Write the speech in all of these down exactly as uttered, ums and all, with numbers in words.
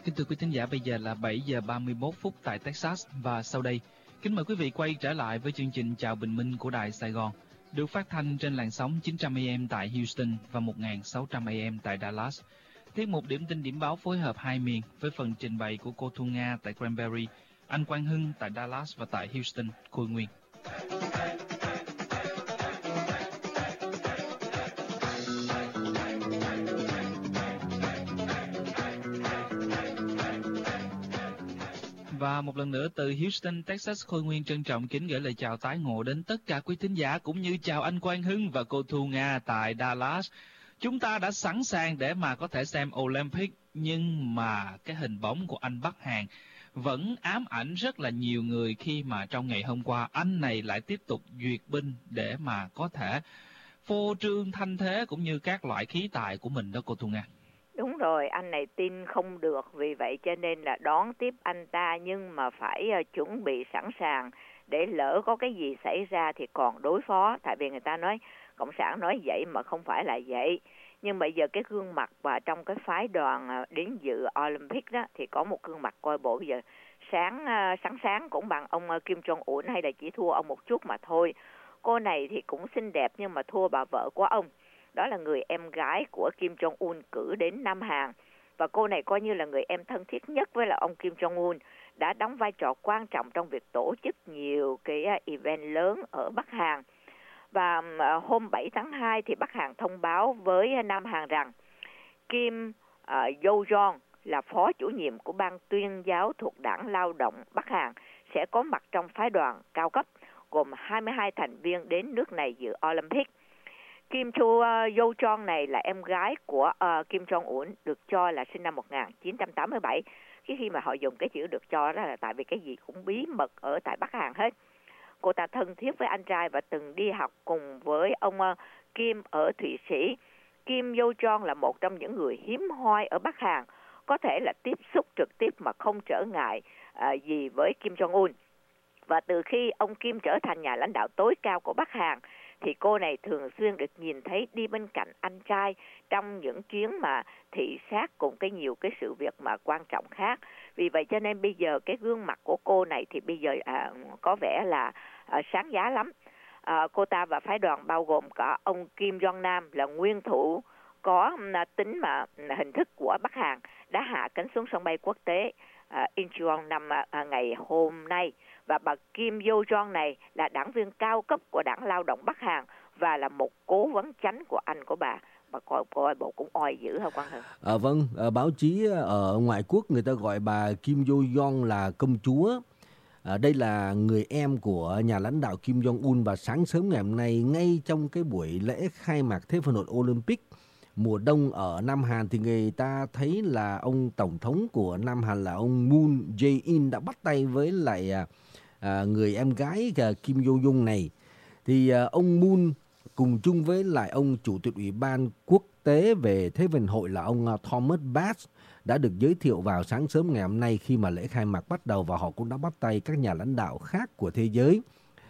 Kính thưa quý thính giả, bây giờ là bảy giờ ba mươi mốt phút tại Texas và sau đây, kính mời quý vị quay trở lại với chương trình Chào Bình Minh của Đài Sài Gòn, được phát thanh trên làn sóng chín trăm A M tại Houston và một nghìn sáu trăm A M tại Dallas. Tiết mục điểm tin điểm báo phối hợp hai miền với phần trình bày của cô Thu Nga tại Cranberry, anh Quang Hưng tại Dallas và tại Houston, Khôi Nguyên. Và một lần nữa từ Houston, Texas, Khôi Nguyên trân trọng kính gửi lời chào tái ngộ đến tất cả quý thính giả, cũng như chào anh Quang Hưng và cô Thu Nga tại Dallas. Chúng ta đã sẵn sàng để mà có thể xem Olympic, nhưng mà cái hình bóng của anh Bắc Hàn vẫn ám ảnh rất là nhiều người khi mà trong ngày hôm qua anh này lại tiếp tục duyệt binh để mà có thể phô trương thanh thế cũng như các loại khí tài của mình đó cô Thu Nga. Đúng rồi, anh này tin không được, vì vậy cho nên là đón tiếp anh ta, nhưng mà phải uh, chuẩn bị sẵn sàng để lỡ có cái gì xảy ra thì còn đối phó. Tại vì người ta nói Cộng sản nói vậy mà không phải là vậy. Nhưng bây giờ cái gương mặt và trong cái phái đoàn uh, đến dự Olympic đó thì có một gương mặt coi bộ bây giờ sáng uh, sáng sáng cũng bằng ông uh, Kim Jong-un, hay là chỉ thua ông một chút mà thôi. Cô này thì cũng xinh đẹp nhưng mà thua bà vợ của ông. Đó là người em gái của Kim Jong-un cử đến Nam Hàn. Và cô này coi như là người em thân thiết nhất với là ông Kim Jong-un, đã đóng vai trò quan trọng trong việc tổ chức nhiều cái event lớn ở Bắc Hàn. Và hôm bảy tháng hai thì Bắc Hàn thông báo với Nam Hàn rằng Kim uh, Yo-jong là phó chủ nhiệm của ban tuyên giáo thuộc Đảng Lao động Bắc Hàn sẽ có mặt trong phái đoàn cao cấp gồm hai mươi hai thành viên đến nước này dự Olympic. Kim Chu Yo-jong này là em gái của uh, Kim Jong-un, được cho là sinh năm một nghìn chín trăm tám mươi bảy. Cái khi mà họ dùng cái chữ được cho đó là tại vì cái gì cũng bí mật ở tại Bắc Hàn hết. Cô ta thân thiết với anh trai và từng đi học cùng với ông uh, Kim ở Thụy Sĩ. Kim Yo-jong là một trong những người hiếm hoi ở Bắc Hàn có thể là tiếp xúc trực tiếp mà không trở ngại uh, gì với Kim Jong-un. Và từ khi ông Kim trở thành nhà lãnh đạo tối cao của Bắc Hàn thì cô này thường xuyên được nhìn thấy đi bên cạnh anh trai trong những chuyến mà thị sát cùng cái nhiều cái sự việc mà quan trọng khác. Vì vậy cho nên bây giờ cái gương mặt của cô này thì bây giờ à, có vẻ là à, sáng giá lắm. À, cô ta và phái đoàn bao gồm cả ông Kim Jong Nam là nguyên thủ có à, tính mà hình thức của Bắc Hàn đã hạ cánh xuống sân bay quốc tế à, Incheon năm à, ngày hôm nay. Và bà Kim Yo-jong này là đảng viên cao cấp của Đảng Lao động Bắc Hàn và là một cố vấn chánh của anh của bà. Bà coi, coi bộ cũng oai dữ hả Quang Hưng? À, vâng, à, báo chí ở ngoại quốc người ta gọi bà Kim Yo-jong là công chúa. À, đây là người em của nhà lãnh đạo Kim Jong-un, và sáng sớm ngày hôm nay, ngay trong cái buổi lễ khai mạc Thế vận hội Olympic mùa đông ở Nam Hàn, thì người ta thấy là ông tổng thống của Nam Hàn là ông Moon Jae-in đã bắt tay với lại à, người em gái à, Kim Yo-jong này. Thì à, ông Moon cùng chung với lại ông chủ tịch ủy ban quốc tế về Thế vận hội là ông Thomas Bach đã được giới thiệu vào sáng sớm ngày hôm nay khi mà lễ khai mạc bắt đầu, và họ cũng đã bắt tay các nhà lãnh đạo khác của thế giới.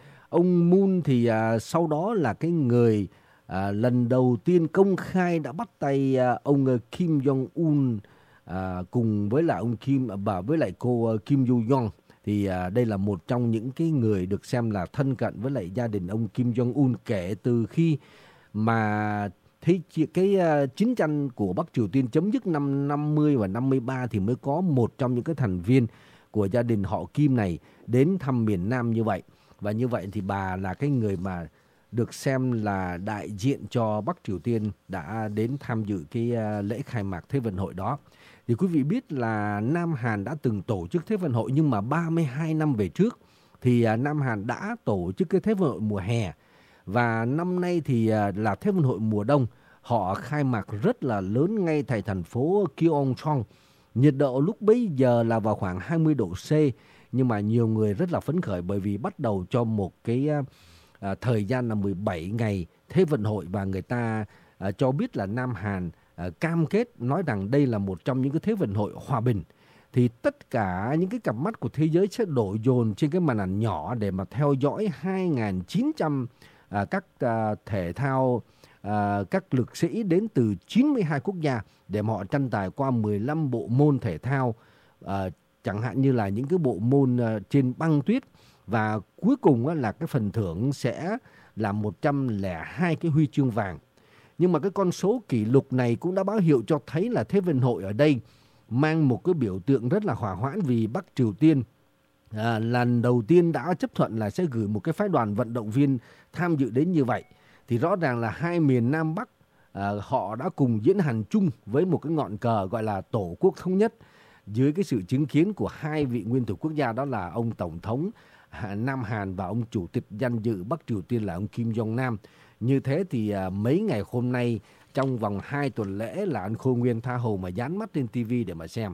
Ông Moon thì à, sau đó là cái người À, lần đầu tiên công khai đã bắt tay à, ông Kim Jong-un à, cùng với lại ông Kim và với lại cô Kim Yo-jong. Thì à, đây là một trong những cái người được xem là thân cận với lại gia đình ông Kim Jong-un kể từ khi mà thế cái uh, chiến tranh của Bắc Triều Tiên chấm dứt năm năm mươi và năm mươi ba thì mới có một trong những cái thành viên của gia đình họ Kim này đến thăm miền Nam như vậy. Và như vậy thì bà là cái người mà được xem là đại diện cho Bắc Triều Tiên đã đến tham dự cái lễ khai mạc Thế vận hội đó. Thì quý vị biết là Nam Hàn đã từng tổ chức Thế vận hội, nhưng mà ba mươi hai năm về trước thì Nam Hàn đã tổ chức cái Thế vận hội mùa hè. Và năm nay thì là Thế vận hội mùa đông. Họ khai mạc rất là lớn ngay tại thành phố Gyeongchang. Nhiệt độ lúc bấy giờ là vào khoảng hai mươi độ C. Nhưng mà nhiều người rất là phấn khởi bởi vì bắt đầu cho một cái À, thời gian là mười bảy ngày Thế vận hội, và người ta à, cho biết là Nam Hàn à, cam kết nói rằng đây là một trong những cái Thế vận hội hòa bình. Thì tất cả những cái cặp mắt của thế giới sẽ đổ dồn trên cái màn ảnh nhỏ để mà theo dõi hai nghìn chín trăm à, các à, thể thao, à, các lực sĩ đến từ chín mươi hai quốc gia để mà họ tranh tài qua mười lăm bộ môn thể thao à, chẳng hạn như là những cái bộ môn à, trên băng tuyết. Và cuối cùng á, là cái phần thưởng sẽ là một trăm lẻ hai cái huy chương vàng. Nhưng mà cái con số kỷ lục này cũng đã báo hiệu cho thấy là Thế vận hội ở đây mang một cái biểu tượng rất là hòa hoãn, vì Bắc Triều Tiên à, lần đầu tiên đã chấp thuận là sẽ gửi một cái phái đoàn vận động viên tham dự đến như vậy. Thì rõ ràng là hai miền Nam Bắc à, họ đã cùng diễn hành chung với một cái ngọn cờ gọi là Tổ quốc thống nhất, dưới cái sự chứng kiến của hai vị nguyên thủ quốc gia, đó là ông Tổng thống Nam Hàn và ông Chủ tịch danh dự Bắc Triều Tiên là ông Kim Jong Nam. Như thế thì à, mấy ngày hôm nay, trong vòng hai tuần lễ là anh Khôi Nguyên tha hồ mà dán mắt lên tivi để mà xem.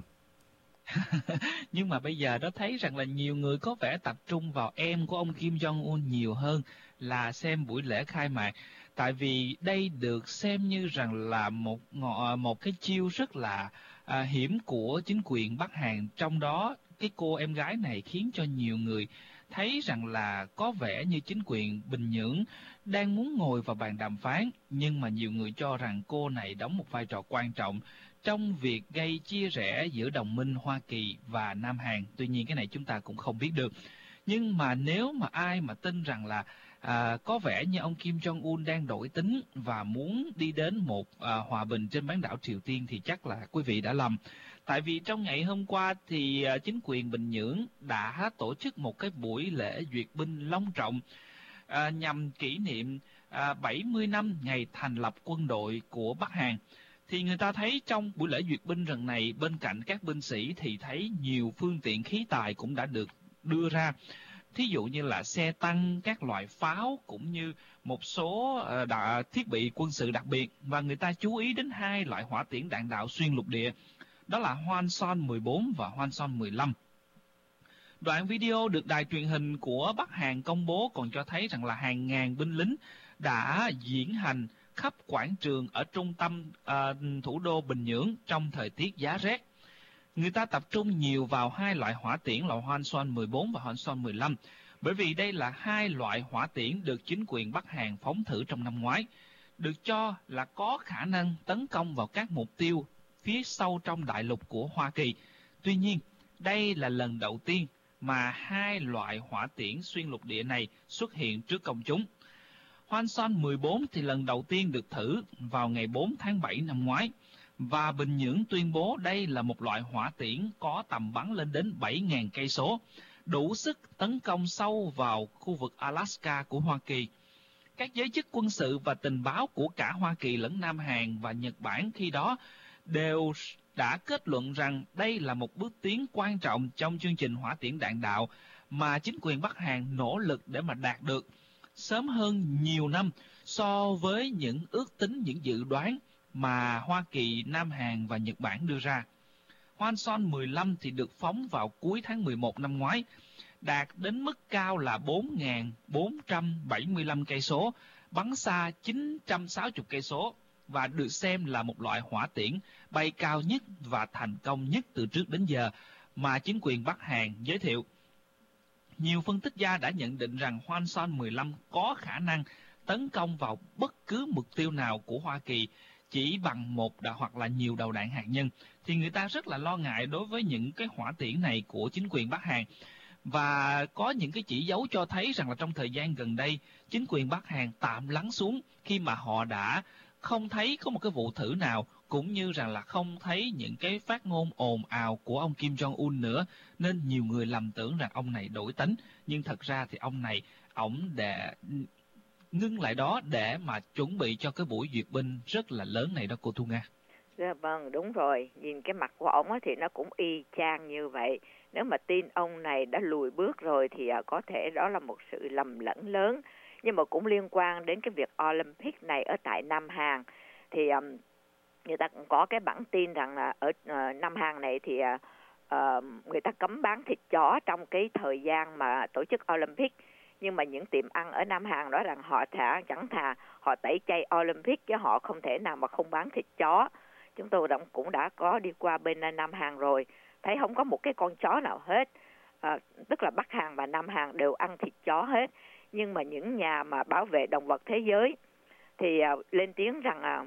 Nhưng mà bây giờ đó thấy rằng là nhiều người có vẻ tập trung vào em của ông Kim Jong-un nhiều hơn là xem buổi lễ khai mạc. Tại vì đây được xem như rằng là một một cái chiêu rất là à, hiểm của chính quyền Bắc Hàn. Trong đó cái cô em gái này khiến cho nhiều người thấy rằng là có vẻ như chính quyền Bình Nhưỡng đang muốn ngồi vào bàn đàm phán, nhưng mà nhiều người cho rằng cô này đóng một vai trò quan trọng trong việc gây chia rẽ giữa đồng minh Hoa Kỳ và Nam Hàn. Tuy nhiên cái này chúng ta cũng không biết được. Nhưng mà nếu mà ai mà tin rằng là à, có vẻ như ông Kim Jong-un đang đổi tính và muốn đi đến một à, hòa bình trên bán đảo Triều Tiên thì chắc là quý vị đã lầm. Tại vì trong ngày hôm qua thì à, chính quyền Bình Nhưỡng đã tổ chức một cái buổi lễ duyệt binh long trọng à, nhằm kỷ niệm à, bảy mươi năm ngày thành lập quân đội của Bắc Hàn. Thì người ta thấy trong buổi lễ duyệt binh lần này, bên cạnh các binh sĩ thì thấy nhiều phương tiện khí tài cũng đã được đưa ra. Thí dụ như là xe tăng, các loại pháo cũng như một số uh, thiết bị quân sự đặc biệt. Và người ta chú ý đến hai loại hỏa tiễn đạn đạo xuyên lục địa, đó là Hwasong mười bốn và Hwasong mười lăm. Đoạn video được đài truyền hình của Bắc Hàn công bố còn cho thấy rằng là hàng ngàn binh lính đã diễn hành khắp quảng trường ở trung tâm uh, thủ đô Bình Nhưỡng trong thời tiết giá rét. Người ta tập trung nhiều vào hai loại hỏa tiễn là Hwasong mười bốn và Hwasong mười lăm, bởi vì đây là hai loại hỏa tiễn được chính quyền Bắc Hàn phóng thử trong năm ngoái, được cho là có khả năng tấn công vào các mục tiêu phía sâu trong đại lục của Hoa Kỳ. Tuy nhiên, đây là lần đầu tiên mà hai loại hỏa tiễn xuyên lục địa này xuất hiện trước công chúng. Hwasong mười bốn thì lần đầu tiên được thử vào ngày bốn tháng bảy năm ngoái, và Bình Nhưỡng tuyên bố đây là một loại hỏa tiễn có tầm bắn lên đến bảy nghìn cây số, đủ sức tấn công sâu vào khu vực Alaska của Hoa Kỳ. Các giới chức quân sự và tình báo của cả Hoa Kỳ lẫn Nam Hàn và Nhật Bản khi đó đều đã kết luận rằng đây là một bước tiến quan trọng trong chương trình hỏa tiễn đạn đạo mà chính quyền Bắc Hàn nỗ lực để mà đạt được, sớm hơn nhiều năm so với những ước tính, những dự đoán mà Hoa Kỳ, Nam Hàn và Nhật Bản đưa ra. Hwasong mười lăm thì được phóng vào cuối tháng mười một năm ngoái, đạt đến mức cao là bốn nghìn bốn trăm bảy mươi lăm cây số, bắn xa chín trăm sáu mươi cây số và được xem là một loại hỏa tiễn bay cao nhất và thành công nhất từ trước đến giờ mà chính quyền Bắc Hàn giới thiệu. Nhiều phân tích gia đã nhận định rằng Hwasong mười lăm có khả năng tấn công vào bất cứ mục tiêu nào của Hoa Kỳ chỉ bằng một đà hoặc là nhiều đầu đạn hạt nhân. Thì người ta rất là lo ngại đối với những cái hỏa tiễn này của chính quyền Bắc Hàn. Và có những cái chỉ dấu cho thấy rằng là trong thời gian gần đây, chính quyền Bắc Hàn tạm lắng xuống khi mà họ đã không thấy có một cái vụ thử nào, cũng như rằng là không thấy những cái phát ngôn ồn ào của ông Kim Jong-un nữa, nên nhiều người lầm tưởng rằng ông này đổi tính. Nhưng thật ra thì ông này, ổng để ngưng lại đó để mà chuẩn bị cho cái buổi duyệt binh rất là lớn này đó cô Thu Nga. Dạ vâng, đúng rồi. Nhìn cái mặt của ổng thì nó cũng y chang như vậy. Nếu mà tin ông này đã lùi bước rồi thì có thể đó là một sự lầm lẫn lớn. Nhưng mà cũng liên quan đến cái việc Olympic này ở tại Nam Hàn. Thì um, người ta cũng có cái bản tin rằng là ở uh, Nam Hàn này thì uh, người ta cấm bán thịt chó trong cái thời gian mà tổ chức Olympic. Nhưng mà những tiệm ăn ở Nam Hàn nói rằng họ thả, chẳng thà họ tẩy chay Olympic chứ họ không thể nào mà không bán thịt chó. Chúng tôi cũng đã có đi qua bên Nam Hàn rồi, thấy không có một cái con chó nào hết. À, tức là Bắc Hàn và Nam Hàn đều ăn thịt chó hết. Nhưng mà những nhà mà bảo vệ động vật thế giới thì à, lên tiếng rằng à,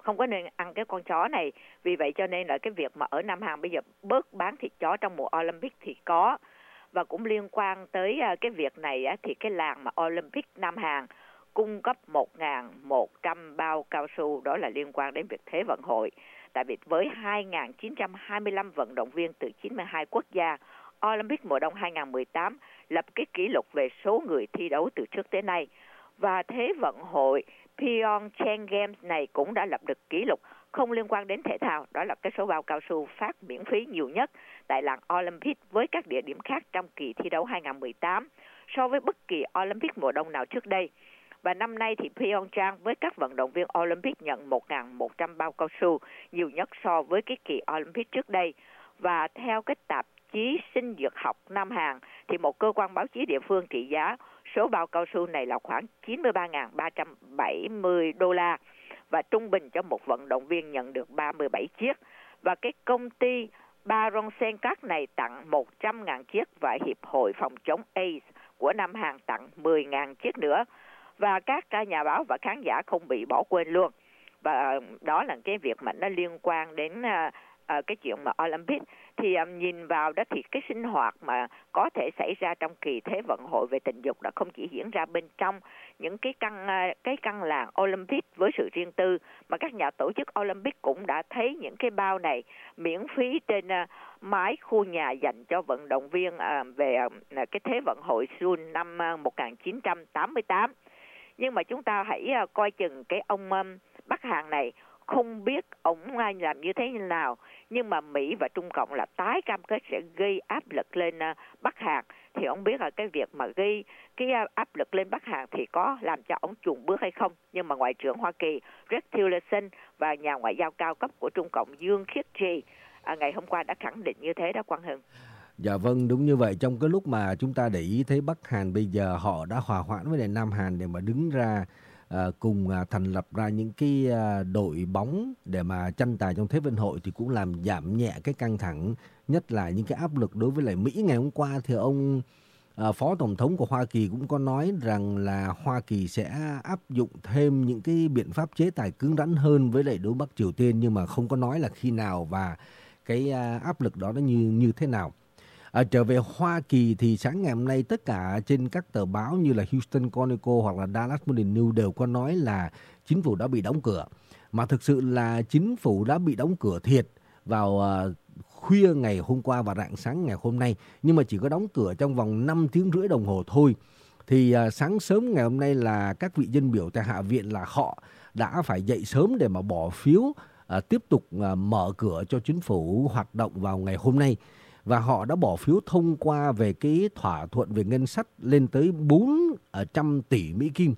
không có nên ăn cái con chó này. Vì vậy cho nên là cái việc mà ở Nam Hàn bây giờ bớt bán thịt chó trong mùa Olympic thì có. Và cũng liên quan tới cái việc này thì cái làng mà Olympic Nam Hàn cung cấp một nghìn một trăm bao cao su, đó là liên quan đến việc Thế vận hội. Tại vì với hai nghìn chín trăm hai mươi lăm vận động viên từ chín mươi hai quốc gia, Olympic mùa đông hai nghìn không trăm mười tám lập cái kỷ lục về số người thi đấu từ trước tới nay. Và Thế vận hội Pyeongchang Games này cũng đã lập được kỷ lục không liên quan đến thể thao, đó là cái số bao cao su phát miễn phí nhiều nhất tại làng Olympic với các địa điểm khác trong kỳ thi đấu hai nghìn không trăm mười tám so với bất kỳ Olympic mùa đông nào trước đây. Và năm nay thì Pyeongchang với các vận động viên Olympic nhận một nghìn một trăm bao cao su, nhiều nhất so với cái kỳ Olympic trước đây. Và theo cái tạp chí Sinh dược học Nam Hàn thì một cơ quan báo chí địa phương trị giá số bao cao su này là khoảng chín mươi ba nghìn ba trăm bảy mươi đô la, và trung bình cho một vận động viên nhận được ba mươi bảy chiếc. Và cái công ty Baron Senkak này tặng một trăm nghìn chiếc, và Hiệp hội phòng chống AIDS của Nam Hàn tặng mười nghìn chiếc nữa. Và các nhà báo và khán giả không bị bỏ quên luôn. Và đó là cái việc mà nó liên quan đến uh, uh, cái chuyện mà Olympic. Thì um, nhìn vào đó thì cái sinh hoạt mà có thể xảy ra trong kỳ Thế vận hội về tình dục đã không chỉ diễn ra bên trong những cái căn uh, cái căn làng Olympic với sự riêng tư, mà các nhà tổ chức Olympic cũng đã thấy những cái bao này miễn phí trên uh, mái khu nhà dành cho vận động viên uh, về uh, cái Thế vận hội Seoul năm uh, một nghìn chín trăm tám mươi tám. Nhưng mà chúng ta hãy uh, coi chừng cái ông um, Bắc Hàn này, không biết ông làm như thế nào, nhưng mà Mỹ và Trung Cộng là tái cam kết sẽ gây áp lực lên uh, Bắc Hàn. Thì ông biết là cái việc mà gây cái uh, áp lực lên Bắc Hàn thì có làm cho ông chùn bước hay không. Nhưng mà Ngoại trưởng Hoa Kỳ Rex Tillerson và nhà ngoại giao cao cấp của Trung Cộng Dương Khiết Trì uh, ngày hôm qua đã khẳng định như thế đó, Quang Hưng. Dạ vâng, đúng như vậy. Trong cái lúc mà chúng ta để ý thấy Bắc Hàn bây giờ họ đã hòa hoãn với lại Nam Hàn để mà đứng ra uh, cùng uh, thành lập ra những cái uh, đội bóng để mà tranh tài trong Thế vận hội, thì cũng làm giảm nhẹ cái căng thẳng, nhất là những cái áp lực đối với lại Mỹ. Ngày hôm qua thì ông uh, Phó Tổng thống của Hoa Kỳ cũng có nói rằng là Hoa Kỳ sẽ áp dụng thêm những cái biện pháp chế tài cứng rắn hơn với lại đối Bắc Triều Tiên, nhưng mà không có nói là khi nào và cái uh, áp lực đó nó như như thế nào. À, trở về Hoa Kỳ thì sáng ngày hôm nay tất cả trên các tờ báo như là Houston Chronicle hoặc là Dallas Morning News đều có nói là chính phủ đã bị đóng cửa. Mà thực sự là chính phủ đã bị đóng cửa thiệt vào uh, khuya ngày hôm qua và rạng sáng ngày hôm nay, nhưng mà chỉ có đóng cửa trong vòng năm tiếng rưỡi đồng hồ thôi. Thì uh, sáng sớm ngày hôm nay là các vị dân biểu tại Hạ viện là họ đã phải dậy sớm để mà bỏ phiếu uh, tiếp tục uh, mở cửa cho chính phủ hoạt động vào ngày hôm nay. Và họ đã bỏ phiếu thông qua về cái thỏa thuận về ngân sách lên tới bốn trăm tỷ Mỹ Kim.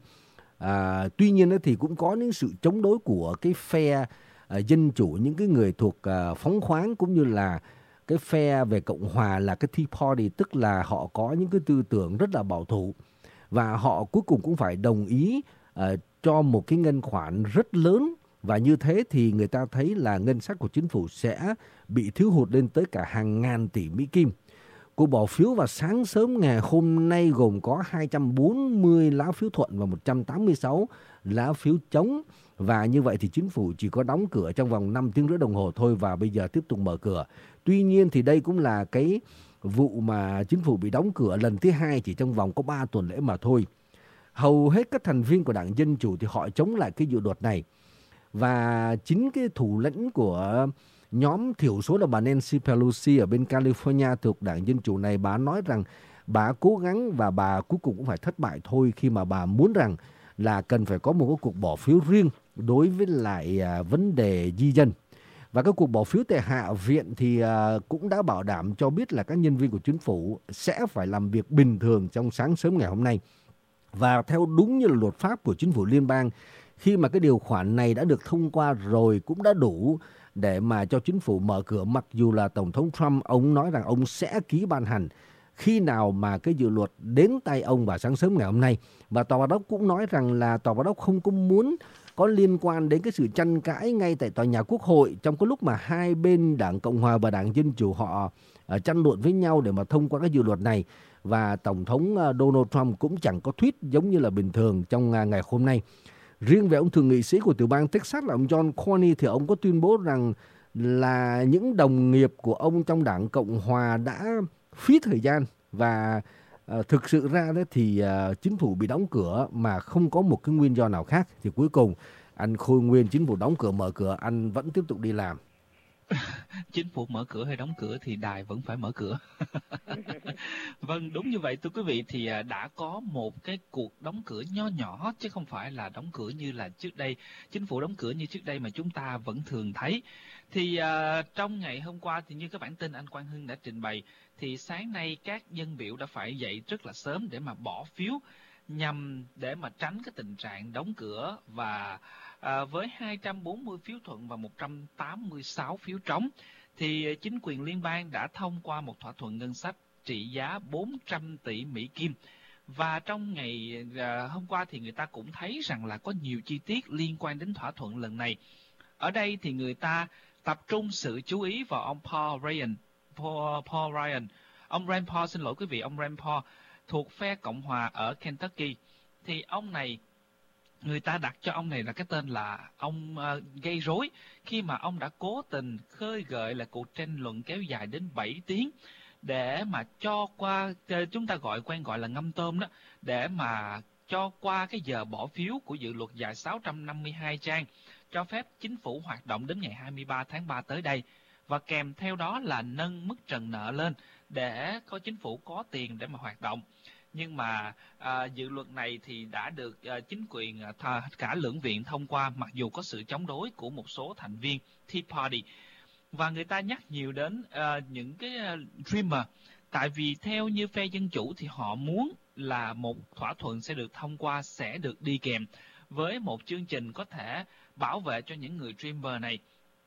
À, tuy nhiên thì cũng có những sự chống đối của cái phe à, dân chủ, những cái người thuộc à, phóng khoáng, cũng như là cái phe về Cộng hòa là cái Tea Party, tức là họ có những cái tư tưởng rất là bảo thủ. Và họ cuối cùng cũng phải đồng ý à, cho một cái ngân khoản rất lớn. Và như thế thì người ta thấy là ngân sách của chính phủ sẽ bị thiếu hụt lên tới cả hàng ngàn tỷ Mỹ Kim. Cuộc bỏ phiếu vào sáng sớm ngày hôm nay gồm có hai trăm bốn mươi lá phiếu thuận và một trăm tám mươi sáu lá phiếu chống. Và như vậy thì chính phủ chỉ có đóng cửa trong vòng năm tiếng rưỡi đồng hồ thôi, và bây giờ tiếp tục mở cửa. Tuy nhiên thì đây cũng là cái vụ mà chính phủ bị đóng cửa lần thứ hai chỉ trong vòng có ba tuần lễ mà thôi. Hầu hết các thành viên của Đảng Dân Chủ thì họ chống lại cái dự luật này. Và chính cái thủ lĩnh của nhóm thiểu số là bà Nancy Pelosi ở bên California thuộc Đảng Dân Chủ này, bà nói rằng bà cố gắng và bà cuối cùng cũng phải thất bại thôi, khi mà bà muốn rằng là cần phải có một cái cuộc bỏ phiếu riêng đối với lại à, vấn đề di dân. Và cái cuộc bỏ phiếu tại Hạ viện thì à, cũng đã bảo đảm cho biết là các nhân viên của chính phủ sẽ phải làm việc bình thường trong sáng sớm ngày hôm nay. Và theo đúng như là luật pháp của chính phủ liên bang, khi mà cái điều khoản này đã được thông qua rồi cũng đã đủ để mà cho chính phủ mở cửa, mặc dù là Tổng thống Trump ông nói rằng ông sẽ ký ban hành khi nào mà cái dự luật đến tay ông vào sáng sớm ngày hôm nay. Và Tòa Bạch Ốc cũng nói rằng là Tòa Bạch Ốc không có muốn có liên quan đến cái sự tranh cãi ngay tại tòa nhà Quốc hội trong cái lúc mà hai bên Đảng Cộng Hòa và Đảng Dân Chủ họ uh, tranh luận với nhau để mà thông qua cái dự luật này. Và Tổng thống uh, Donald Trump cũng chẳng có tweet giống như là bình thường trong uh, ngày hôm nay. Riêng về ông thượng nghị sĩ của tiểu bang Texas là ông John Cornyn thì ông có tuyên bố rằng là những đồng nghiệp của ông trong đảng Cộng Hòa đã phí thời gian và uh, thực sự ra đó thì uh, chính phủ bị đóng cửa mà không có một cái nguyên do nào khác. Thì cuối cùng anh khôi nguyên chính phủ đóng cửa mở cửa, anh vẫn tiếp tục đi làm. Chính phủ mở cửa hay đóng cửa thì đài vẫn phải mở cửa. Vâng, đúng như vậy thưa quý vị, thì đã có một cái cuộc đóng cửa nho nhỏ chứ không phải là đóng cửa như là trước đây, chính phủ đóng cửa như trước đây mà chúng ta vẫn thường thấy. Thì uh, trong ngày hôm qua thì như các bản tin anh Quang Hưng đã trình bày, thì sáng nay các dân biểu đã phải dậy rất là sớm để mà bỏ phiếu nhằm để mà tránh cái tình trạng đóng cửa, và À, với hai trăm bốn mươi phiếu thuận và một trăm tám mươi sáu phiếu trống, thì chính quyền liên bang đã thông qua một thỏa thuận ngân sách trị giá bốn trăm tỷ Mỹ Kim. Và trong ngày à, hôm qua thì người ta cũng thấy rằng là có nhiều chi tiết liên quan đến thỏa thuận lần này. Ở đây thì người ta tập trung sự chú ý vào ông Paul Ryan. Paul, Paul Ryan. Ông Rand Paul, xin lỗi quý vị, ông Rand Paul thuộc phe Cộng Hòa ở Kentucky. Thì ông này, người ta đặt cho ông này là cái tên là ông uh, gây rối, khi mà ông đã cố tình khơi gợi là cuộc tranh luận kéo dài đến bảy tiếng để mà cho qua, chúng ta gọi quen gọi là ngâm tôm đó, để mà cho qua cái giờ bỏ phiếu của dự luật dài sáu trăm năm mươi hai trang, cho phép chính phủ hoạt động đến ngày hai mươi ba tháng ba tới đây, và kèm theo đó là nâng mức trần nợ lên để có chính phủ có tiền để mà hoạt động. Nhưng mà à, dự luật này thì đã được à, chính quyền à, cả lưỡng viện thông qua, mặc dù có sự chống đối của một số thành viên Tea Party. Và người ta nhắc nhiều đến à, những cái à, Dreamer, tại vì theo như phe Dân Chủ thì họ muốn là một thỏa thuận sẽ được thông qua, sẽ được đi kèm với một chương trình có thể bảo vệ cho những người Dreamer này.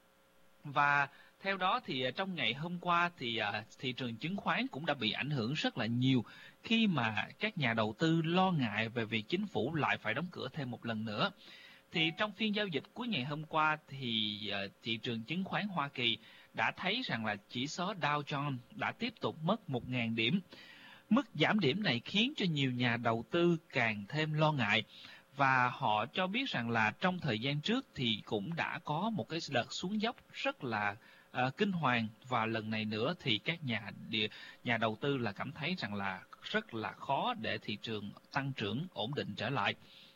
Và theo đó thì trong ngày hôm qua thì uh, thị trường chứng khoán cũng đã bị ảnh hưởng rất là nhiều, khi mà các nhà đầu tư lo ngại về việc chính phủ lại phải đóng cửa thêm một lần nữa. Thì trong phiên giao dịch cuối ngày hôm qua thì uh, thị trường chứng khoán Hoa Kỳ đã thấy rằng là chỉ số Dow Jones đã tiếp tục mất một nghìn điểm. Mức giảm điểm này khiến cho nhiều nhà đầu tư càng thêm lo ngại, và họ cho biết rằng là trong thời gian trước thì cũng đã có một cái đợt xuống dốc rất là uh, kinh hoàng, và lần này nữa thì các nhà địa, nhà đầu tư là cảm thấy rằng là rất là khó để thị trường tăng trưởng ổn định trở lại.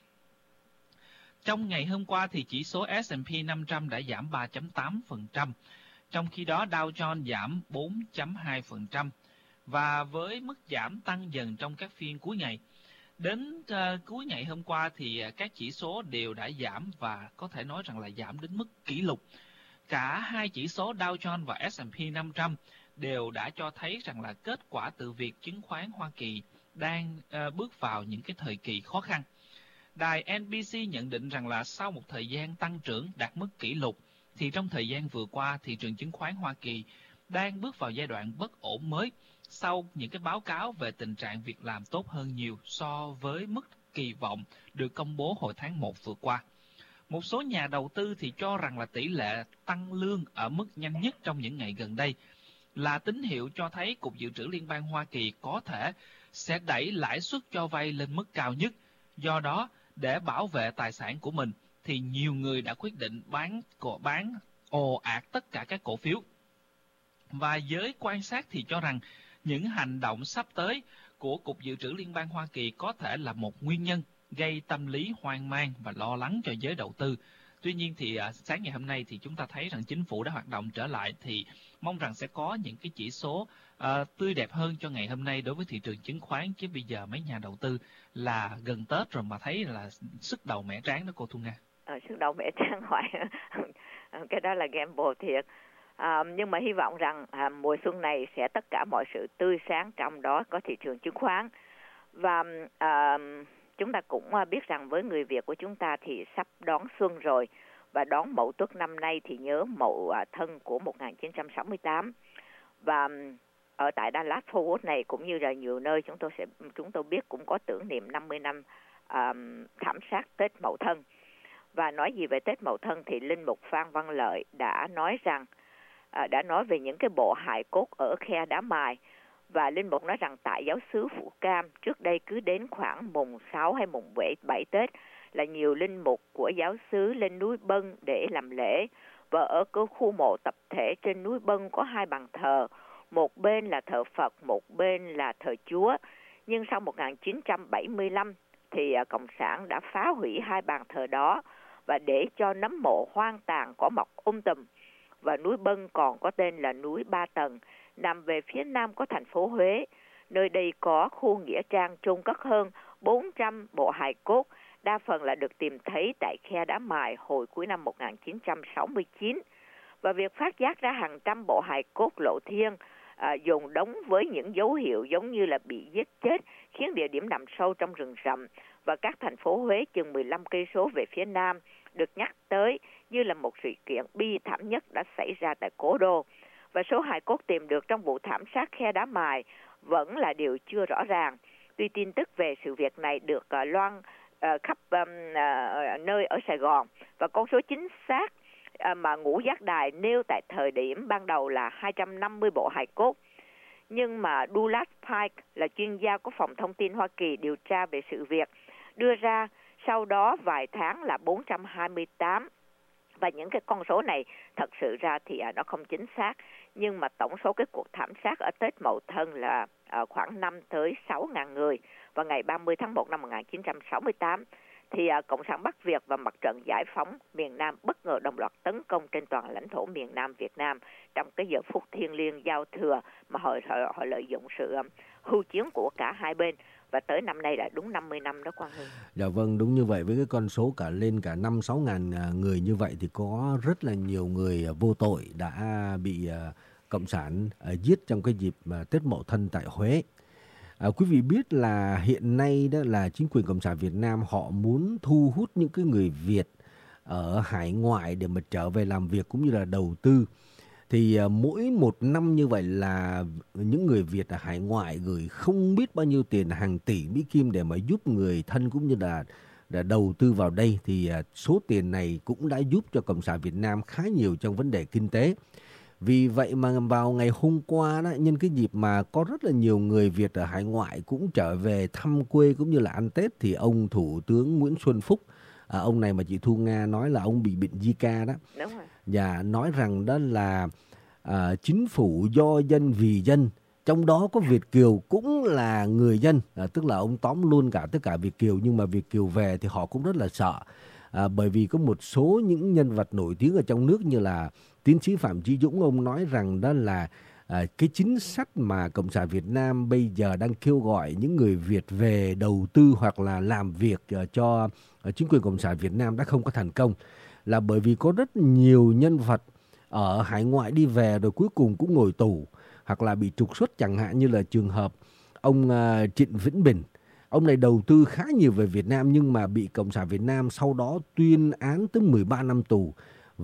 Trong ngày hôm qua thì chỉ số S and P năm trăm đã giảm ba phẩy tám phần trăm, trong khi đó Dow Jones giảm bốn phẩy hai phần trăm, và với mức giảm tăng dần trong các phiên cuối ngày. Đến uh, cuối ngày hôm qua thì uh, các chỉ số đều đã giảm, và có thể nói rằng là giảm đến mức kỷ lục. Cả hai chỉ số Dow Jones và S and P năm trăm đều đã cho thấy rằng là kết quả từ việc chứng khoán Hoa Kỳ đang uh, bước vào những cái thời kỳ khó khăn. Đài N B C nhận định rằng là sau một thời gian tăng trưởng đạt mức kỷ lục, thì trong thời gian vừa qua thị trường chứng khoán Hoa Kỳ đang bước vào giai đoạn bất ổn mới, sau những cái báo cáo về tình trạng việc làm tốt hơn nhiều so với mức kỳ vọng được công bố hồi tháng một vừa qua. Một số nhà đầu tư thì cho rằng là tỷ lệ tăng lương ở mức nhanh nhất trong những ngày gần đây là tín hiệu cho thấy Cục Dự trữ Liên bang Hoa Kỳ có thể sẽ đẩy lãi suất cho vay lên mức cao nhất. Do đó, để bảo vệ tài sản của mình, thì nhiều người đã quyết định bán cổ bán ồ ạt tất cả các cổ phiếu. Và giới quan sát thì cho rằng những hành động sắp tới của Cục Dự trữ Liên bang Hoa Kỳ có thể là một nguyên nhân gây tâm lý hoang mang và lo lắng cho giới đầu tư. Tuy nhiên thì à, sáng ngày hôm nay thì chúng ta thấy rằng chính phủ đã hoạt động trở lại, thì mong rằng sẽ có những cái chỉ số à, tươi đẹp hơn cho ngày hôm nay đối với thị trường chứng khoán. Chứ bây giờ mấy nhà đầu tư là gần Tết rồi mà thấy là sức đầu mẻ trán đó cô Thu Nga. Ờ, sức đầu mẻ trán hoài cái đó là gamble thiệt. À, nhưng mà hy vọng rằng à, mùa xuân này sẽ tất cả mọi sự tươi sáng, trong đó có thị trường chứng khoán. Và à, chúng ta cũng biết rằng với người Việt của chúng ta thì sắp đón xuân rồi, và đón Mậu Tuất năm nay thì nhớ Mậu Thân của một nghìn chín trăm sáu mươi tám. Và ở tại Dallas Fort Worth này cũng như là nhiều nơi chúng tôi sẽ chúng tôi biết cũng có tưởng niệm năm mươi năm à, thảm sát Tết Mậu Thân. Và nói gì về Tết Mậu Thân thì Linh mục Phan Văn Lợi đã nói rằng à, đã nói về những cái bộ hài cốt ở khe đá mài. Và Linh mục nói rằng tại giáo xứ Phủ Cam trước đây cứ đến khoảng mùng sáu hay mùng bảy Tết là nhiều linh mục của giáo xứ lên núi Bân để làm lễ. Và ở cái khu mộ tập thể trên núi Bân có hai bàn thờ, một bên là thờ Phật, một bên là thờ Chúa. Nhưng sau một nghìn chín trăm bảy mươi lăm thì Cộng sản đã phá hủy hai bàn thờ đó và để cho nấm mộ hoang tàn cỏ mọc um tùm. Và núi Bân còn có tên là núi Ba Tầng, nằm về phía nam của thành phố Huế. Nơi đây có khu nghĩa trang chôn cất hơn bốn trăm bộ hài cốt, đa phần là được tìm thấy tại khe đá mài hồi cuối năm một nghìn chín trăm sáu mươi chín. Và việc phát giác ra hàng trăm bộ hài cốt lộ thiên à, dồn đống với những dấu hiệu giống như là bị giết chết khiến địa điểm nằm sâu trong rừng rậm và các thành phố Huế chừng mười lăm cây số về phía nam được nhắc tới như là một sự kiện bi thảm nhất đã xảy ra tại cố đô. Và số hài cốt tìm được trong vụ thảm sát khe đá mài vẫn là điều chưa rõ ràng. Tuy tin tức về sự việc này được uh, loan uh, khắp um, uh, nơi ở Sài Gòn và con số chính xác uh, mà Ngũ Giác Đài nêu tại thời điểm ban đầu là hai trăm năm mươi bộ hài cốt. Nhưng mà Douglas Pike là chuyên gia của Phòng Thông tin Hoa Kỳ điều tra về sự việc đưa ra sau đó vài tháng là bốn trăm hai mươi tám. Và những cái con số này thật sự ra thì à, nó không chính xác. Nhưng mà tổng số cái cuộc thảm sát ở Tết Mậu Thân là à, khoảng năm tới sáu ngàn người. Và ngày ba mươi tháng một năm một nghìn chín trăm sáu mươi tám thì à, Cộng sản Bắc Việt và Mặt trận Giải phóng miền Nam bất ngờ đồng loạt tấn công trên toàn lãnh thổ miền Nam Việt Nam trong cái giờ phút thiêng liêng giao thừa mà họ, họ, họ lợi dụng sự um, hưu chiến của cả hai bên. Và tới năm nay là đúng năm mươi năm đó Quang Hưng. Dạ vâng, đúng như vậy. Với cái con số cả lên cả năm sáu ngàn người như vậy thì có rất là nhiều người vô tội đã bị Cộng sản giết trong cái dịp Tết Mậu Thân tại Huế. À, quý vị biết là hiện nay đó là chính quyền Cộng sản Việt Nam họ muốn thu hút những cái người Việt ở hải ngoại để mà trở về làm việc cũng như là đầu tư. Thì uh, mỗi một năm như vậy là những người Việt ở hải ngoại gửi không biết bao nhiêu tiền, hàng tỷ Mỹ Kim để mà giúp người thân cũng như là, là đầu tư vào đây. Thì uh, số tiền này cũng đã giúp cho Cộng sản Việt Nam khá nhiều trong vấn đề kinh tế. Vì vậy mà vào ngày hôm qua đó, nhân cái dịp mà có rất là nhiều người Việt ở hải ngoại cũng trở về thăm quê cũng như là ăn Tết, thì ông Thủ tướng Nguyễn Xuân Phúc, à, ông này mà chị Thu Nga nói là ông bị bệnh Zika đó. Đúng rồi. Và nói rằng đó là à, chính phủ do dân vì dân, trong đó có Việt kiều cũng là người dân, à, tức là ông tóm luôn cả tất cả Việt kiều. Nhưng mà Việt kiều về thì họ cũng rất là sợ, à, bởi vì có một số những nhân vật nổi tiếng ở trong nước như là tiến sĩ Phạm Chí Dũng, ông nói rằng đó là à, cái chính sách mà Cộng sản Việt Nam bây giờ đang kêu gọi những người Việt về đầu tư hoặc là làm việc uh, cho uh, chính quyền Cộng sản Việt Nam đã không có thành công, là bởi vì có rất nhiều nhân vật ở hải ngoại đi về rồi cuối cùng cũng ngồi tù hoặc là bị trục xuất, chẳng hạn như là trường hợp ông uh, Trịnh Vĩnh Bình. Ông này đầu tư khá nhiều về Việt Nam nhưng mà bị Cộng sản Việt Nam sau đó tuyên án tới mười ba năm tù.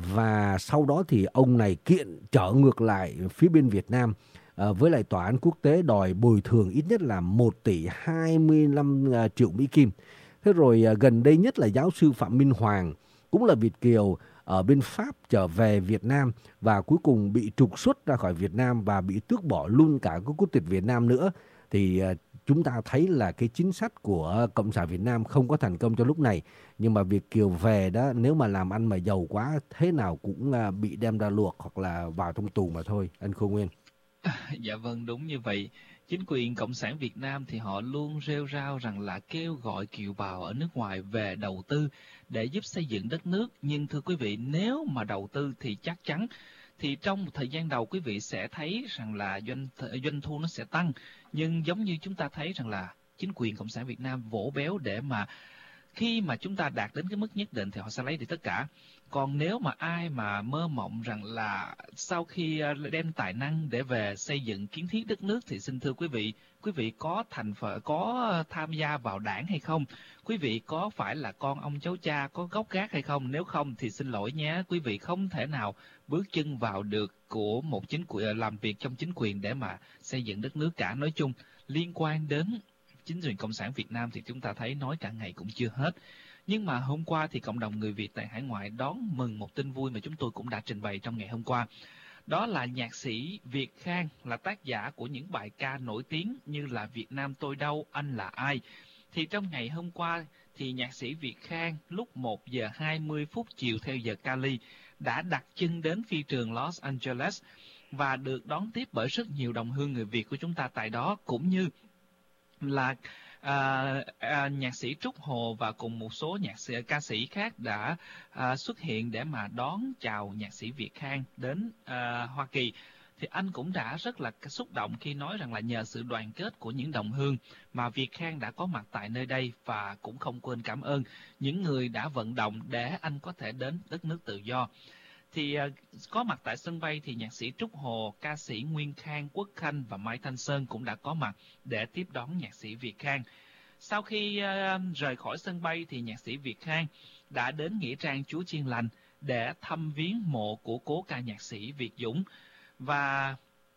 Và sau đó thì ông này kiện trở ngược lại phía bên Việt Nam à, với lại tòa án quốc tế đòi bồi thường ít nhất là một tỷ hai mươi lăm triệu Mỹ Kim. Thế rồi à, gần đây nhất là giáo sư Phạm Minh Hoàng, cũng là Việt kiều ở bên Pháp trở về Việt Nam và cuối cùng bị trục xuất ra khỏi Việt Nam và bị tước bỏ luôn cả cái quốc tịch Việt Nam nữa. Thì à, chúng ta thấy là cái chính sách của Cộng sản Việt Nam không có thành công cho lúc này. Nhưng mà Việt kiều về đó, nếu mà làm ăn mà giàu quá, thế nào cũng bị đem ra luộc hoặc là vào trong tù mà thôi. Anh Khôi Nguyên. À, dạ vâng, đúng như vậy. Chính quyền Cộng sản Việt Nam thì họ luôn rêu rao rằng là kêu gọi kiều bào ở nước ngoài về đầu tư để giúp xây dựng đất nước. Nhưng thưa quý vị, nếu mà đầu tư thì chắc chắn thì trong một thời gian đầu quý vị sẽ thấy rằng là doanh doanh thu nó sẽ tăng. Nhưng giống như chúng ta thấy rằng là chính quyền Cộng sản Việt Nam vỗ béo để mà khi mà chúng ta đạt đến cái mức nhất định thì họ sẽ lấy được tất cả. Còn nếu mà ai mà mơ mộng rằng là sau khi đem tài năng để về xây dựng kiến thiết đất nước thì xin thưa quý vị, quý vị có thành phần có tham gia vào đảng hay không? Quý vị có phải là con ông cháu cha có gốc gác hay không? Nếu không thì xin lỗi nhé, quý vị không thể nào bước chân vào được của một chính quyền làm việc trong chính quyền để mà xây dựng đất nước cả. Nói chung liên quan đến chính quyền Cộng sản Việt Nam thì chúng ta thấy nói cả ngày cũng chưa hết. Nhưng mà hôm qua thì cộng đồng người Việt tại hải ngoại đón mừng một tin vui mà chúng tôi cũng đã trình bày trong ngày hôm qua. Đó là nhạc sĩ Việt Khang là tác giả của những bài ca nổi tiếng như là Việt Nam tôi đâu, anh là ai. Thì trong ngày hôm qua thì nhạc sĩ Việt Khang lúc một giờ hai mươi phút chiều theo giờ Cali đã đặt chân đến phi trường Los Angeles và được đón tiếp bởi rất nhiều đồng hương người Việt của chúng ta tại đó, cũng như là à, à, nhạc sĩ Trúc Hồ và cùng một số nhạc sĩ ca sĩ khác đã à, xuất hiện để mà đón chào nhạc sĩ Việt Khang đến à, Hoa Kỳ. Thì anh cũng đã rất là xúc động khi nói rằng là nhờ sự đoàn kết của những đồng hương mà Việt Khang đã có mặt tại nơi đây, và cũng không quên cảm ơn những người đã vận động để anh có thể đến đất nước tự do. Thì uh, có mặt tại sân bay thì nhạc sĩ Trúc Hồ, ca sĩ Nguyên Khang, Quốc Khanh và Mai Thanh Sơn cũng đã có mặt để tiếp đón nhạc sĩ Việt Khang. Sau khi uh, rời khỏi sân bay thì nhạc sĩ Việt Khang đã đến Nghĩa Trang Chúa Chiên Lành để thăm viếng mộ của cố ca nhạc sĩ Việt Dũng. Và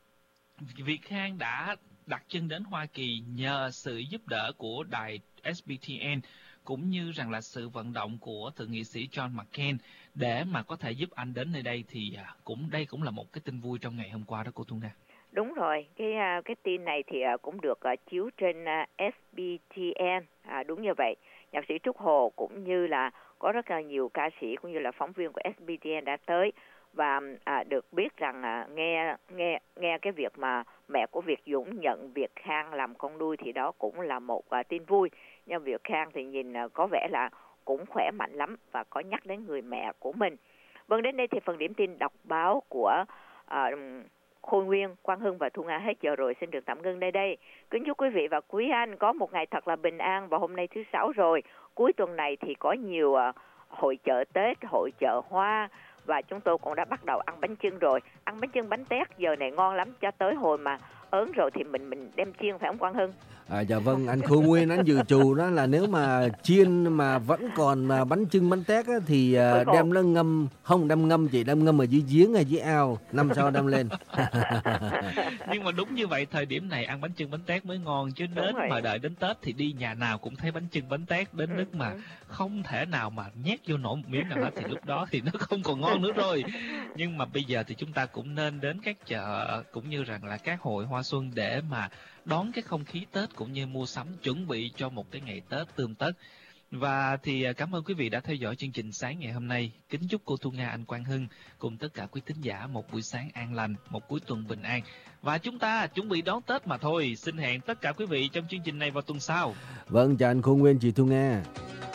Việt Khang đã đặt chân đến Hoa Kỳ nhờ sự giúp đỡ của đài ét bê tê en cũng như rằng là sự vận động của thượng nghị sĩ John McCain để mà có thể giúp anh đến nơi đây. Thì cũng đây cũng là một cái tin vui trong ngày hôm qua đó cô Thu Nga. Đúng rồi, cái cái tin này thì cũng được chiếu trên ét bê tê en, à, đúng như vậy. Nhạc sĩ Trúc Hồ cũng như là có rất là nhiều ca sĩ cũng như là phóng viên của ét bê tê en đã tới. Và à, được biết rằng à, nghe nghe nghe cái việc mà mẹ của Việt Dũng nhận Việt Khang làm con nuôi thì đó cũng là một à, tin vui. Nhưng Việt Khang thì nhìn à, có vẻ là cũng khỏe mạnh lắm và có nhắc đến người mẹ của mình. Vâng, đến đây thì phần điểm tin đọc báo của à, Khôi Nguyên, Quang Hưng và Thu Nga hết giờ rồi, xin được tạm ngưng nơi đây. Kính chúc quý vị và quý anh có một ngày thật là bình an. Và hôm nay thứ Sáu rồi, cuối tuần này thì có nhiều à, hội chợ Tết, hội chợ hoa. Và chúng tôi cũng đã bắt đầu ăn bánh chưng rồi. Ăn bánh chưng bánh tét giờ này ngon lắm. Cho tới hồi mà ớn rồi thì mình mình đem chiên, phải không Quang Hưng? À, dạ vâng, anh Khôi Nguyên anh dự trù đó là nếu mà chiên mà vẫn còn mà bánh chưng bánh tét á, thì uh, đem nó ngâm, không đem ngâm chị đem ngâm ở dưới giếng hay dưới ao, năm sau đem lên. Nhưng mà đúng như vậy, thời điểm này ăn bánh chưng bánh tét mới ngon, chứ đến mà đợi đến Tết thì đi nhà nào cũng thấy bánh chưng bánh tét, đến mức mà không thể nào mà nhét vô nổi một miếng nào hết, thì lúc đó thì nó không còn ngon nữa rồi. Nhưng mà bây giờ thì chúng ta cũng nên đến các chợ cũng như rằng là các hội hoa xuân để mà đón cái không khí Tết cũng như mua sắm chuẩn bị cho một cái ngày Tết tươm tất. Và thì cảm ơn quý vị đã theo dõi chương trình sáng ngày hôm nay. Kính chúc cô Thu Nga, anh Quang Hưng cùng tất cả quý thính giả một buổi sáng an lành, một cuối tuần bình an. Và chúng ta chuẩn bị đón Tết mà thôi. Xin hẹn tất cả quý vị trong chương trình này vào tuần sau. Vâng, chào anh Khôi Nguyên, chị Thu Nga.